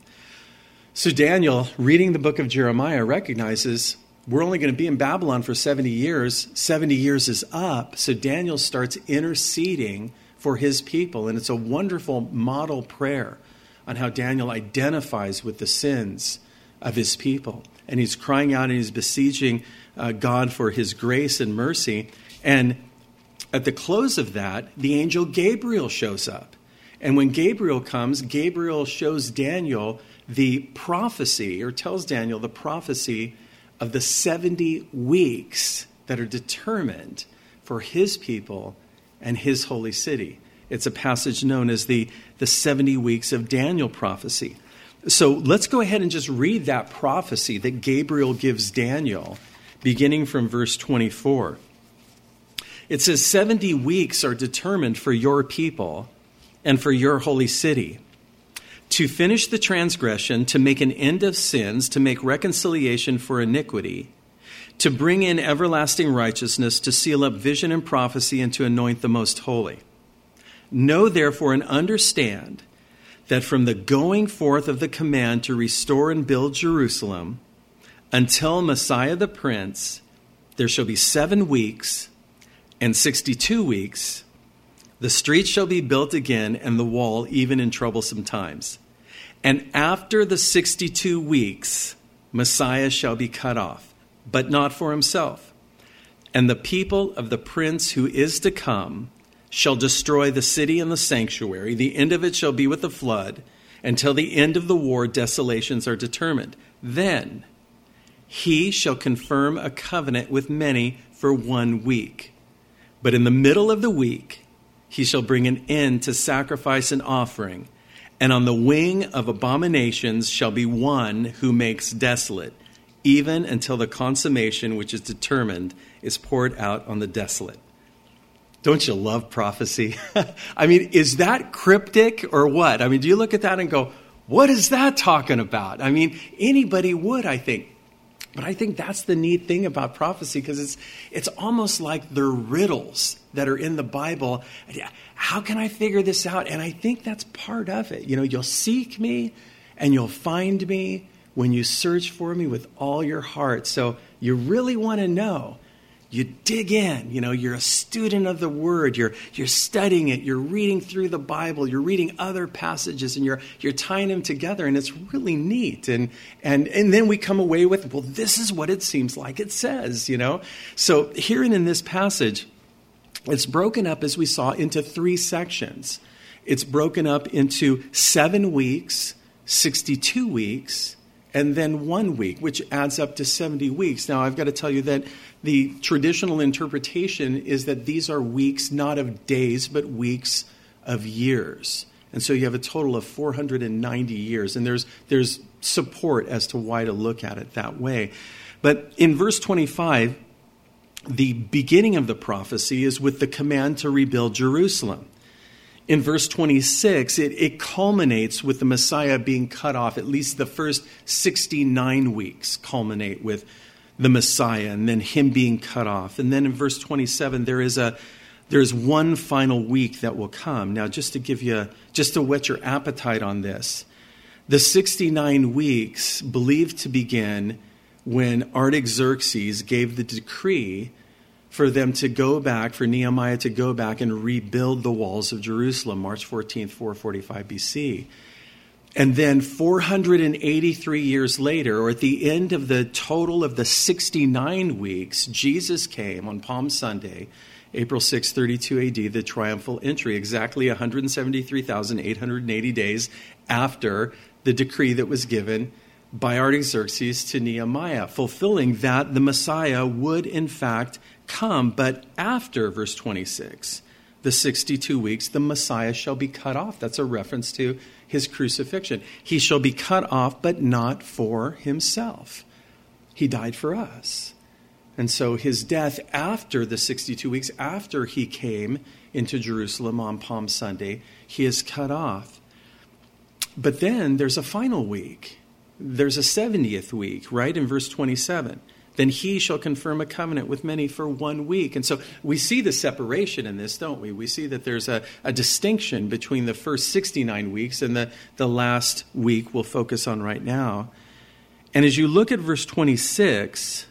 So Daniel, reading the book of Jeremiah, recognizes we're only going to be in Babylon for seventy years. seventy years is up. So Daniel starts interceding for his people. And it's a wonderful model prayer on how Daniel identifies with the sins of his people. And he's crying out and he's beseeching uh, God for his grace and mercy. And at the close of that, the angel Gabriel shows up. And when Gabriel comes, Gabriel shows Daniel the prophecy, or tells Daniel the prophecy of the seventy weeks that are determined for his people and his holy city. It's a passage known as the, the seventy weeks of Daniel prophecy. So let's go ahead and just read that prophecy that Gabriel gives Daniel, beginning from verse twenty-four. It says, seventy weeks are determined for your people and for your holy city, to finish the transgression, to make an end of sins, to make reconciliation for iniquity, to bring in everlasting righteousness, to seal up vision and prophecy, and to anoint the most holy. Know therefore and understand that from the going forth of the command to restore and build Jerusalem until Messiah the Prince, there shall be seven weeks and sixty-two weeks. The streets shall be built again, and the wall even in troublesome times. And after the sixty-two weeks, Messiah shall be cut off, but not for himself. And the people of the prince who is to come shall destroy the city and the sanctuary. The end of it shall be with a flood. Until the end of the war, desolations are determined. Then he shall confirm a covenant with many for one week. But in the middle of the week, he shall bring an end to sacrifice and offering. And on the wing of abominations shall be one who makes desolate, even until the consummation which is determined is poured out on the desolate. Don't you love prophecy? I mean, is that cryptic or what? I mean, do you look at that and go, what is that talking about? I mean, anybody would, I think. But I think that's the neat thing about prophecy, because it's it's almost like they're riddles that are in the Bible. How can I figure this out? And I think that's part of it. You know, you'll seek me and you'll find me when you search for me with all your heart. So you really want to know. You dig in, you know, you're a student of the word, you're you're studying it, you're reading through the Bible, you're reading other passages, and you're you're tying them together, and it's really neat. And and and then we come away with, well, this is what it seems like it says, you know. So here in this passage, it's broken up, as we saw, into three sections. It's broken up into seven weeks, sixty-two weeks, and then one week, which adds up to seventy weeks. Now, I've got to tell you that the traditional interpretation is that these are weeks not of days, but weeks of years. And so you have a total of four hundred ninety years. And there's there's support as to why to look at it that way. But in verse twenty-five, the beginning of the prophecy is with the command to rebuild Jerusalem. In verse twenty-six, it, it culminates with the Messiah being cut off. At least the first sixty-nine weeks culminate with the Messiah and then him being cut off. And then in verse twenty-seven, there is a there is one final week that will come. Now, just to give you, just to whet your appetite on this, the sixty-nine weeks believed to begin when Artaxerxes gave the decree for them to go back, for Nehemiah to go back and rebuild the walls of Jerusalem, March fourteenth, four forty-five B C. And then four hundred eighty-three years later, or at the end of the total of the sixty-nine weeks, Jesus came on Palm Sunday, April sixth, thirty-two A D, the triumphal entry, exactly one hundred seventy-three thousand eight hundred eighty days after the decree that was given by Artaxerxes to Nehemiah, fulfilling that the Messiah would in fact come. But after verse twenty-six, the sixty-two weeks, the Messiah shall be cut off. That's a reference to his crucifixion. He shall be cut off, but not for himself. He died for us. And so his death after the sixty-two weeks, after he came into Jerusalem on Palm Sunday, he is cut off. But then there's a final week. There's a seventieth week, right, in verse twenty-seven. Then he shall confirm a covenant with many for one week. And so we see the separation in this, don't we? We see that there's a, a distinction between the first sixty-nine weeks and the, the last week we'll focus on right now. And as you look at verse twenty-six,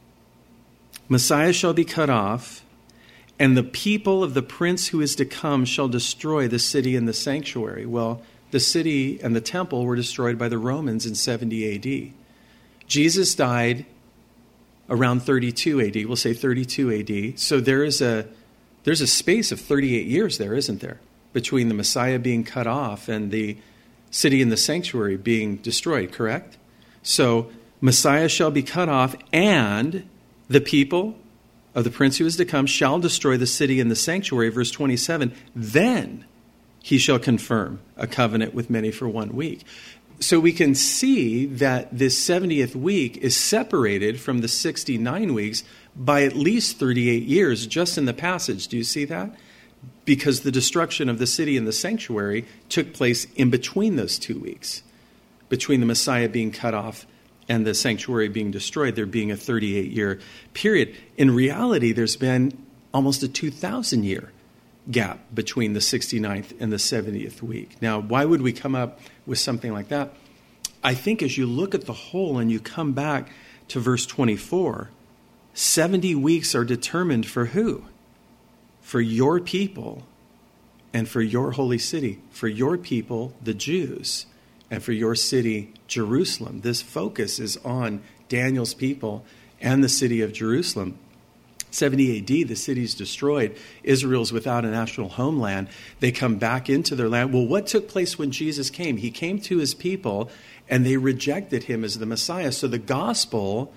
Messiah shall be cut off, and the people of the prince who is to come shall destroy the city and the sanctuary. Well, the city and the temple were destroyed by the Romans in seventy A D. Jesus died around thirty-two A D. We'll say thirty-two A D. So there is a there's a space of thirty-eight years there, isn't there, between the Messiah being cut off and the city and the sanctuary being destroyed, correct? So Messiah shall be cut off, and the people of the prince who is to come shall destroy the city and the sanctuary, verse twenty-seven. Then he shall confirm a covenant with many for one week. So we can see that this seventieth week is separated from the sixty-nine weeks by at least thirty-eight years just in the passage. Do you see that? Because the destruction of the city and the sanctuary took place in between those two weeks, between the Messiah being cut off and the sanctuary being destroyed, there being a thirty-eight year period. In reality, there's been almost a two thousand year gap between the sixty-ninth and the seventieth week. Now, why would we come up with something like that? I think as you look at the whole and you come back to verse twenty-four, seventy weeks are determined for who? For your people and for your holy city. For your people, the Jews, and for your city, Jerusalem. This focus is on Daniel's people and the city of Jerusalem. seventy A D, the city's destroyed. Israel's without a national homeland. They come back into their land. Well, what took place when Jesus came? He came to his people, and they rejected him as the Messiah. So the gospel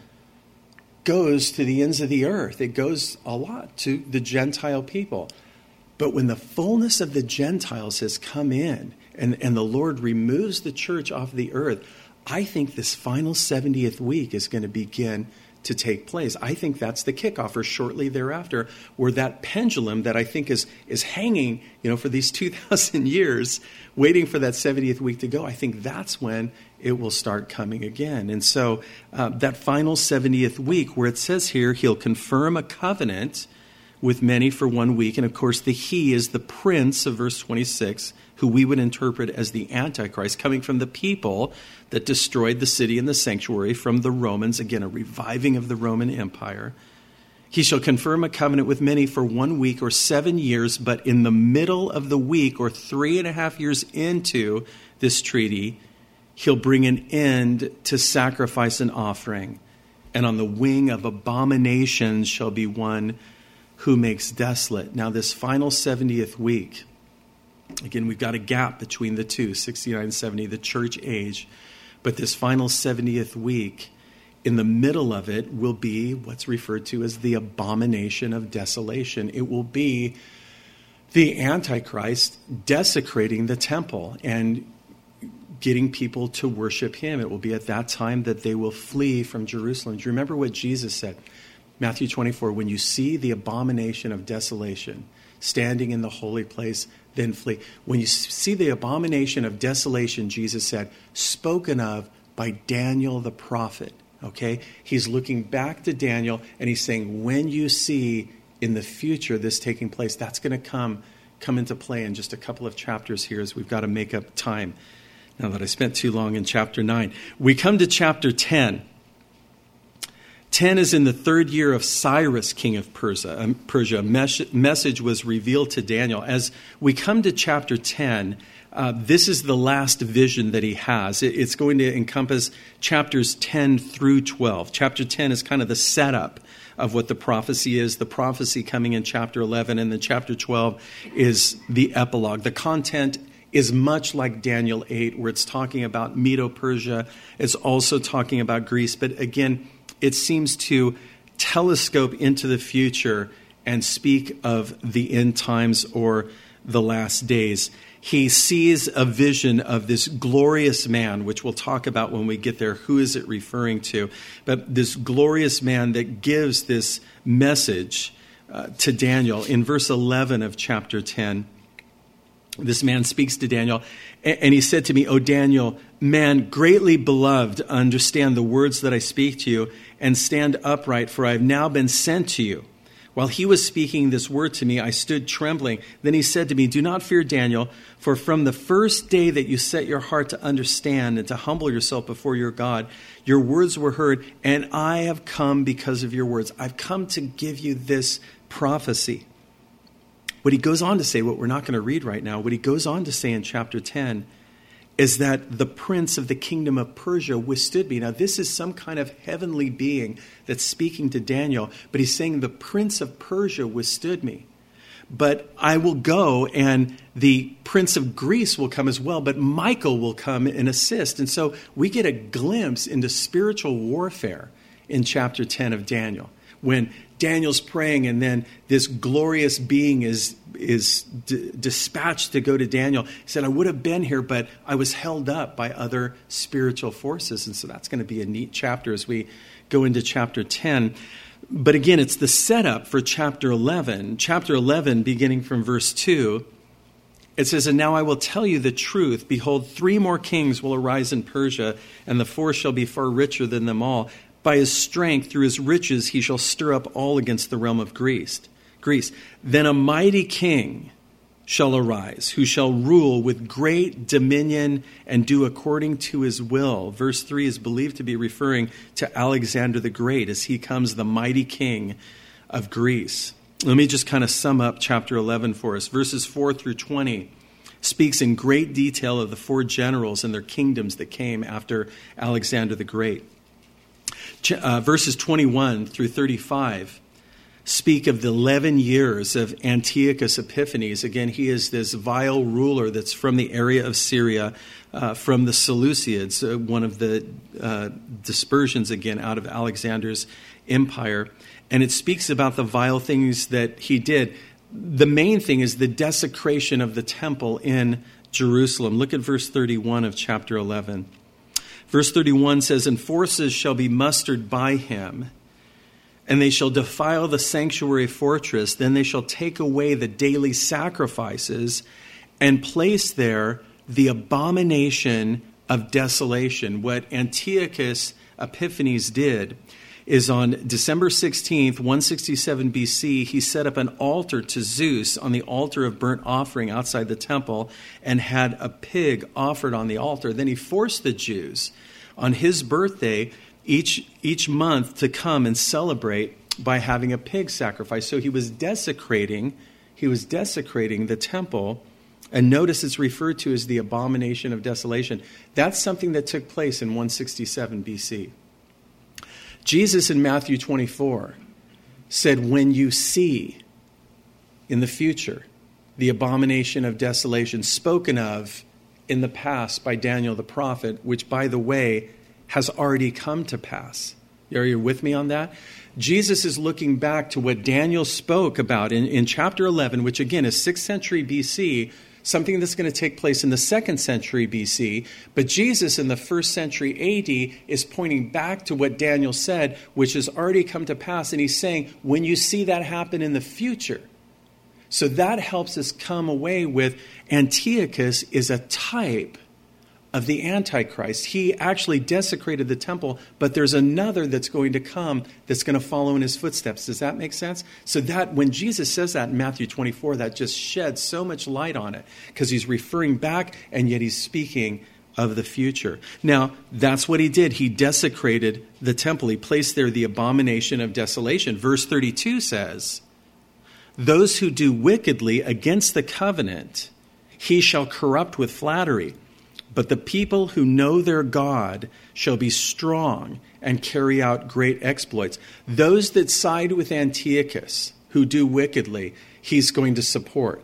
goes to the ends of the earth. It goes a lot to the Gentile people. But when the fullness of the Gentiles has come in, and, and the Lord removes the church off the earth, I think this final seventieth week is going to begin to take place. I think that's the kickoff, or shortly thereafter, where that pendulum that I think is is hanging, you know, for these two thousand years, waiting for that seventieth week to go. I think that's when it will start coming again. And so uh, that final seventieth week, where it says here, he'll confirm a covenant with many for one week. And of course, the he is the prince of verse twenty-six, who we would interpret as the Antichrist, coming from the people that destroyed the city and the sanctuary from the Romans. Again, a reviving of the Roman Empire. He shall confirm a covenant with many for one week or seven years, but in the middle of the week, or three and a half years into this treaty, he'll bring an end to sacrifice and offering. And on the wing of abominations shall be one who makes desolate. Now, this final seventieth week, again, we've got a gap between the two, sixty-nine and seventy, the church age. But this final seventieth week, in the middle of it, will be what's referred to as the abomination of desolation. It will be the Antichrist desecrating the temple and getting people to worship him. It will be at that time that they will flee from Jerusalem. Do you remember what Jesus said? Matthew twenty-four, when you see the abomination of desolation standing in the holy place, then flee. When you see the abomination of desolation, Jesus said, spoken of by Daniel the prophet. Okay? He's looking back to Daniel and he's saying, when you see in the future this taking place, that's going to come, come into play in just a couple of chapters here as we've got to make up time. Now that I spent too long in chapter nine. We come to chapter ten. ten is in the third year of Cyrus, king of Persia. Persia. A mes- message was revealed to Daniel. As we come to chapter ten, uh, this is the last vision that he has. It, it's going to encompass chapters ten through twelve. Chapter ten is kind of the setup of what the prophecy is. The prophecy coming in chapter eleven, and then chapter twelve is the epilogue. The content is much like Daniel eight, where it's talking about Medo-Persia. It's also talking about Greece. But again, it seems to telescope into the future and speak of the end times or the last days. He sees a vision of this glorious man, which we'll talk about when we get there. Who is it referring to? But this glorious man that gives this message uh, to Daniel in verse eleven of chapter ten. This man speaks to Daniel, and he said to me, O Daniel, man greatly beloved, understand the words that I speak to you, and stand upright, for I have now been sent to you. While he was speaking this word to me, I stood trembling. Then he said to me, do not fear, Daniel, for from the first day that you set your heart to understand and to humble yourself before your God, your words were heard, and I have come because of your words. I've come to give you this prophecy. What he goes on to say, what we're not going to read right now, what he goes on to say in chapter ten is that the prince of the kingdom of Persia withstood me. Now, this is some kind of heavenly being that's speaking to Daniel, but he's saying the prince of Persia withstood me. But I will go, and the prince of Greece will come as well, but Michael will come and assist. And so we get a glimpse into spiritual warfare in chapter ten of Daniel, when Daniel's praying, and then this glorious being is is d- dispatched to go to Daniel. He said, I would have been here, but I was held up by other spiritual forces. And so that's going to be a neat chapter as we go into chapter ten. But again, it's the setup for chapter eleven. Chapter eleven, beginning from verse two, it says, and now I will tell you the truth. Behold, three more kings will arise in Persia, and the fourth shall be far richer than them all. By his strength, through his riches, he shall stir up all against the realm of Greece. Greece. Then a mighty king shall arise, who shall rule with great dominion and do according to his will. Verse three is believed to be referring to Alexander the Great, as he comes the mighty king of Greece. Let me just kind of sum up chapter eleven for us. Verses four through twenty speaks in great detail of the four generals and their kingdoms that came after Alexander the Great. Uh, verses twenty-one through thirty-five speak of the eleven years of Antiochus Epiphanes. Again, he is this vile ruler that's from the area of Syria, uh, from the Seleucids, uh, one of the uh, dispersions, again, out of Alexander's empire. And it speaks about the vile things that he did. The main thing is the desecration of the temple in Jerusalem. Look at verse thirty-one of chapter eleven. Verse thirty-one says, and forces shall be mustered by him, and they shall defile the sanctuary fortress. Then they shall take away the daily sacrifices and place there the abomination of desolation. What Antiochus Epiphanes did is on December sixteenth, one sixty-seven B C, he set up an altar to Zeus on the altar of burnt offering outside the temple and had a pig offered on the altar. Then he forced the Jews on his birthday each each month to come and celebrate by having a pig sacrifice. So he was desecrating, he was desecrating the temple. And notice it's referred to as the abomination of desolation. That's something that took place in one sixty-seven B C. Jesus in Matthew twenty-four said, when you see in the future the abomination of desolation spoken of in the past by Daniel the prophet, which, by the way, has already come to pass. Are you with me on that? Jesus is looking back to what Daniel spoke about in, in chapter eleven, which again is sixth century B C, something that's going to take place in the second century B C. But Jesus in the first century A D is pointing back to what Daniel said, which has already come to pass. And he's saying, when you see that happen in the future. So that helps us come away with Antiochus is a type of the Antichrist. He actually desecrated the temple, but there's another that's going to come that's going to follow in his footsteps. Does that make sense? So that when Jesus says that in Matthew twenty-four, that just sheds so much light on it because he's referring back and yet he's speaking of the future. Now, that's what he did. He desecrated the temple. He placed there the abomination of desolation. Verse thirty-two says, those who do wickedly against the covenant, he shall corrupt with flattery. But the people who know their God shall be strong and carry out great exploits. Those that side with Antiochus, who do wickedly, he's going to support.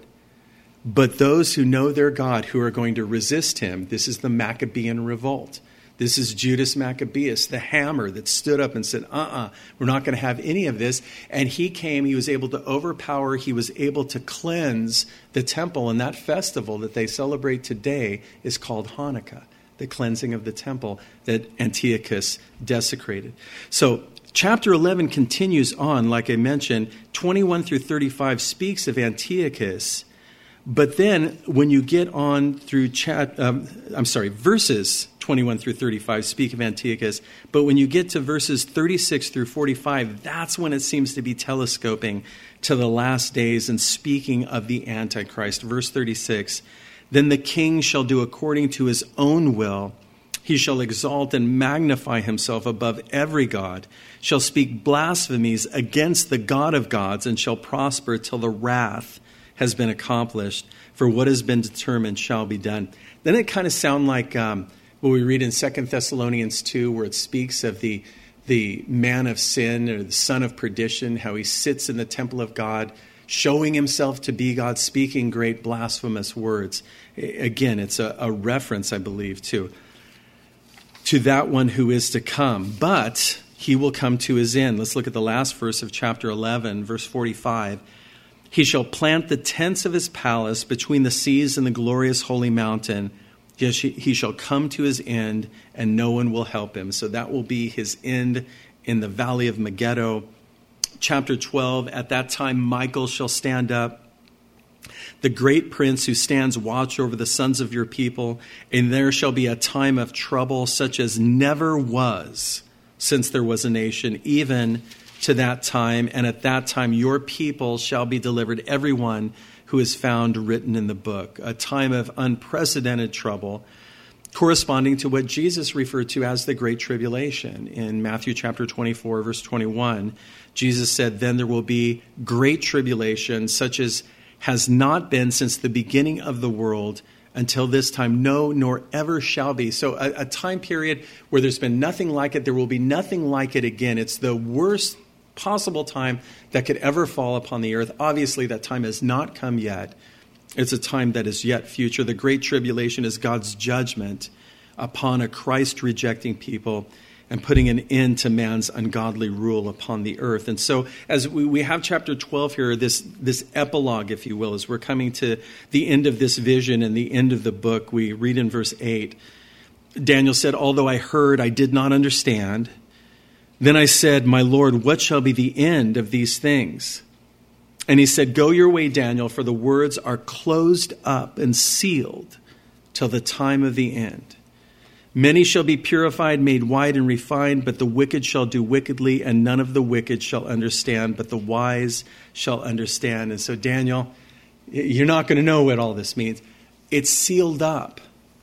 But those who know their God, who are going to resist him, this is the Maccabean revolt. This is Judas Maccabeus, the hammer that stood up and said, uh-uh, we're not going to have any of this. And he came, he was able to overpower, he was able to cleanse the temple. And that festival that they celebrate today is called Hanukkah, the cleansing of the temple that Antiochus desecrated. So chapter eleven continues on, like I mentioned, twenty-one through thirty-five speaks of Antiochus. But then when you get on through, chat, um, I'm sorry, verses twenty-one through thirty-five speak of Antiochus. But when you get to verses thirty-six through forty-five, that's when it seems to be telescoping to the last days and speaking of the Antichrist. Verse thirty-six, then the king shall do according to his own will. He shall exalt and magnify himself above every god, shall speak blasphemies against the God of gods, and shall prosper till the wrath has been accomplished, for what has been determined shall be done. Then it kind of sounds like um, what we read in Second Thessalonians two, where it speaks of the, the man of sin or the son of perdition, how he sits in the temple of God, showing himself to be God, speaking great blasphemous words. Again, it's a, a reference, I believe, to, to that one who is to come. But he will come to his end. Let's look at the last verse of chapter eleven, verse forty-five. He shall plant the tents of his palace between the seas and the glorious holy mountain. Yes, he shall come to his end, and no one will help him. So that will be his end in the valley of Megiddo. Chapter twelve, at that time Michael shall stand up, the great prince who stands watch over the sons of your people, and there shall be a time of trouble such as never was since there was a nation, even to that time, and at that time your people shall be delivered, everyone who is found written in the book. A time of unprecedented trouble, corresponding to what Jesus referred to as the Great Tribulation. In Matthew chapter twenty-four, verse twenty-one, Jesus said, then there will be great tribulation, such as has not been since the beginning of the world until this time, no, nor ever shall be. So a, a time period where there's been nothing like it, there will be nothing like it again. It's the worst possible time that could ever fall upon the earth. Obviously, that time has not come yet. It's a time that is yet future. The Great Tribulation is God's judgment upon a Christ-rejecting people and putting an end to man's ungodly rule upon the earth. And so as we, we have chapter twelve here, this, this epilogue, if you will, as we're coming to the end of this vision and the end of the book, we read in verse eight, Daniel said, although I heard, I did not understand. Then I said, my Lord, what shall be the end of these things? And he said, go your way, Daniel, for the words are closed up and sealed till the time of the end. Many shall be purified, made white and refined, but the wicked shall do wickedly, and none of the wicked shall understand, but the wise shall understand. And so, Daniel, you're not going to know what all this means. It's sealed up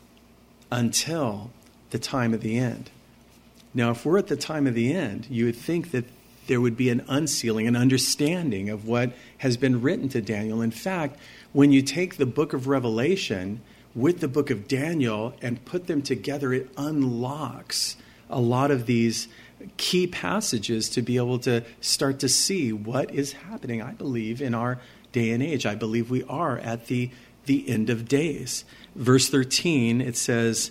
until the time of the end. Now, if we're at the time of the end, you would think that there would be an unsealing, an understanding of what has been written to Daniel. In fact, when you take the book of Revelation with the book of Daniel and put them together, it unlocks a lot of these key passages to be able to start to see what is happening, I believe, in our day and age. I believe we are at the, the end of days. Verse thirteen, it says,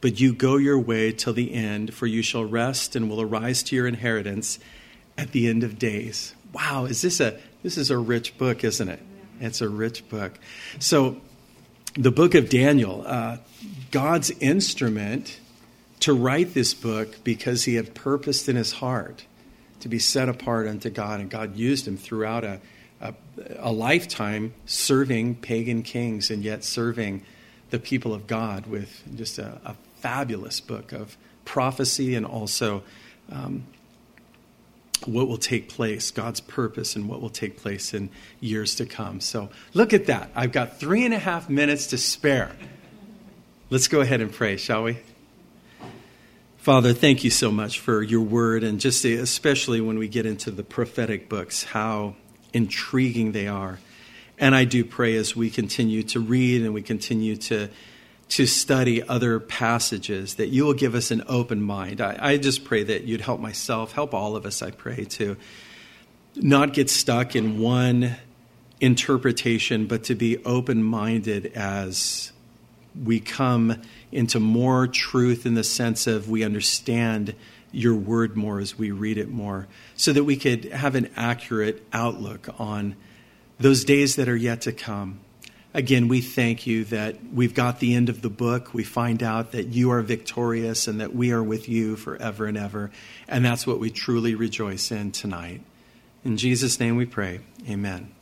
but you go your way till the end, for you shall rest and will arise to your inheritance at the end of days. Wow, is this a this is a rich book, isn't it? It's a rich book. So the book of Daniel, uh, God's instrument to write this book because he had purposed in his heart to be set apart unto God, and God used him throughout a, a, a lifetime serving pagan kings and yet serving the people of God with just a, a fabulous book of prophecy and also um, what will take place, God's purpose and what will take place in years to come. So look at that. I've got three and a half minutes to spare. Let's go ahead and pray, shall we? Father, thank you so much for your word, and just especially when we get into the prophetic books, how intriguing they are. And I do pray as we continue to read and we continue to to study other passages, that you will give us an open mind. I, I just pray that you'd help myself, help all of us, I pray, to not get stuck in one interpretation, but to be open-minded as we come into more truth in the sense of we understand your word more as we read it more, so that we could have an accurate outlook on those days that are yet to come. Again, we thank you that we've got the end of the book. We find out that you are victorious and that we are with you forever and ever. And that's what we truly rejoice in tonight. In Jesus' name we pray. Amen.